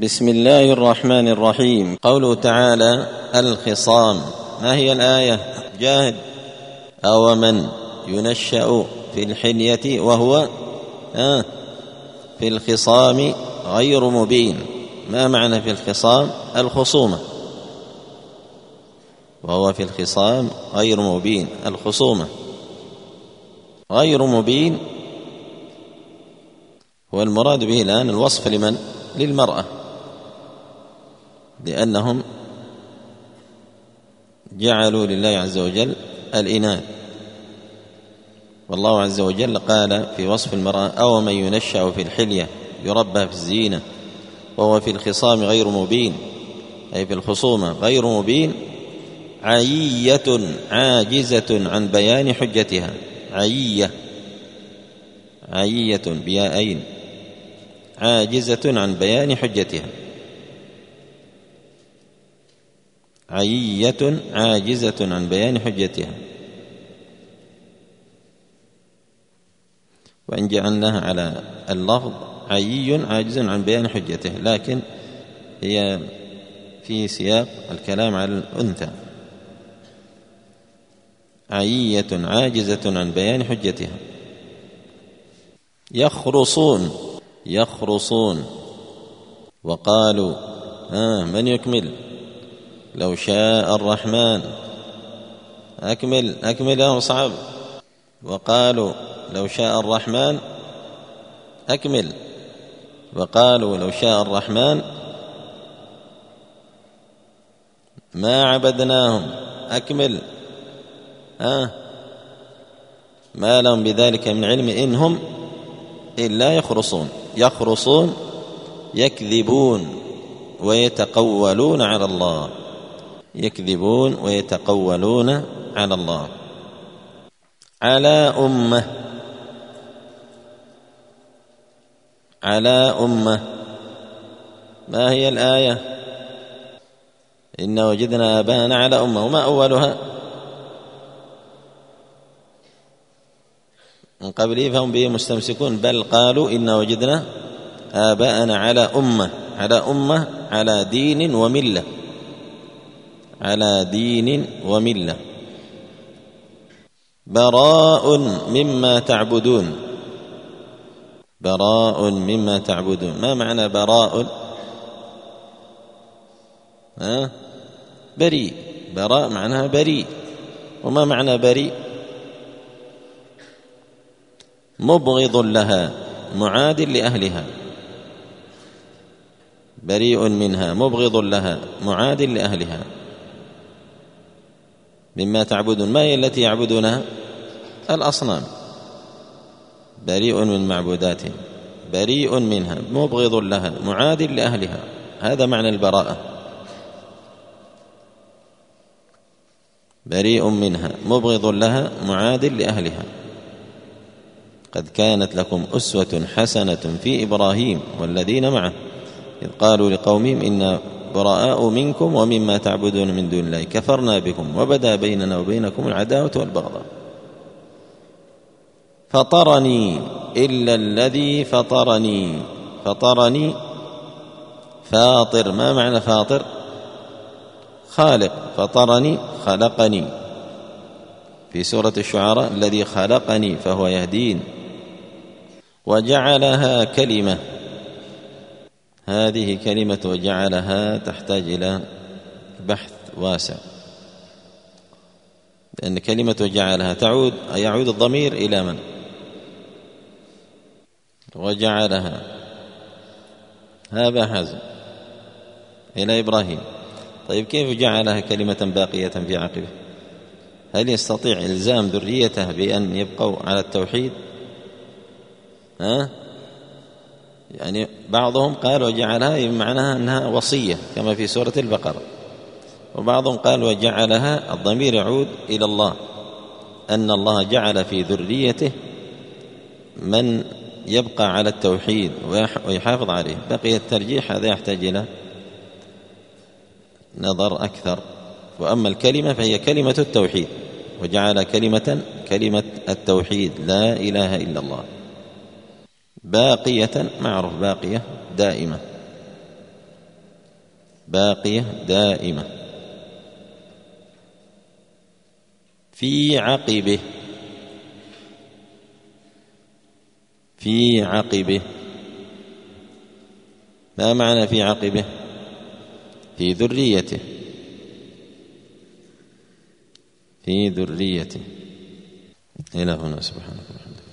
بسم الله الرحمن الرحيم. قوله تعالى الخصام، ما هي الآية؟ جاهد. أو من ينشأ في الحلية وهو في الخصام غير مبين. ما معنى في الخصام؟ الخصومة، وهو في الخصام غير مبين. الخصومة غير مبين هو المراد به الآن الوصف لمن؟ للمرأة، لأنهم جعلوا لله عز وجل الإناث، والله عز وجل قال في وصف المرأة أو من ينشأ في الحلية يربى في الزينة وهو في الخصام غير مبين، أي في الخصومة غير مبين، عيية عاجزة عن بيان حجتها. عيية بياءين، عاجزة عن بيان حجتها. عيية عاجزة عن بيان حجتها. وإن جعلناها على اللفظ عيي عاجز عن بيان حجته، لكن هي في سياق الكلام على الأنثى. عيية عاجزة عن بيان حجتها. يخرصون وقالوا من يكمل؟ لو شاء الرحمن. أكمل يا مصعب. وقالوا لو شاء الرحمن. أكمل. وقالوا لو شاء الرحمن ما عبدناهم. أكمل. ما لهم بذلك من علم إن هم إلا يخرصون يكذبون ويتقولون على الله. يكذبون ويتقولون على الله. على أمة. ما هي الآية؟ إن وجدنا آباءنا على أمة. وما أولها؟ من قبله فهم به مستمسكون. بل قالوا إن وجدنا آباءنا على أمة على دين وملة. على دين وملة. براء مما تعبدون. براء مما تعبدون. ما معنى براء؟ بريء. براء معناها بريء. وما معنى بريء؟ مبغض لها معاد لأهلها. بريء منها مبغض لها معاد لأهلها. مما تعبدون، ما هي التي يعبدونها؟ الأصنام. بريء من معبوداتهم، بريء منها مبغض لها معاد لأهلها. هذا معنى البراءة. بريء منها مبغض لها معاد لأهلها. قد كانت لكم أسوة حسنة في إبراهيم والذين معه إذ قالوا لقومهم إنا براء منكم ومما تعبدون من دون الله كفرنا بكم وبدا بيننا وبينكم العداوة والبغضاء. فطرني إلا الذي فطرني فاطر. ما معنى فاطر؟ خالق. فطرني خلقني. في سورة الشعراء الذي خلقني فهو يهدين. وجعلها كلمة. هذه كلمة وجعلها تحتاج إلى بحث واسع، لأن كلمة وجعلها يعود الضمير إلى من؟ وجعلها هذا حزم إلى إبراهيم. طيب كيف جعلها كلمة باقية في عقبه؟ هل يستطيع إلزام ذريته بأن يبقوا على التوحيد؟ يعني بعضهم قال وجعلها معناها أنها وصية كما في سورة البقرة، وبعضهم قال وجعلها الضمير يعود إلى الله، أن الله جعل في ذريته من يبقى على التوحيد ويحافظ عليه. بقي الترجيح هذا يحتاج إلى نظر أكثر. وأما الكلمة فهي كلمة التوحيد، وجعل كلمة التوحيد لا إله إلا الله باقية، معروف باقية دائمة. باقية دائمة. في عقبه، في عقبه، ما معنى في عقبه؟ في ذريته، في ذريته. إلى هنا، سبحانك وبحمدك.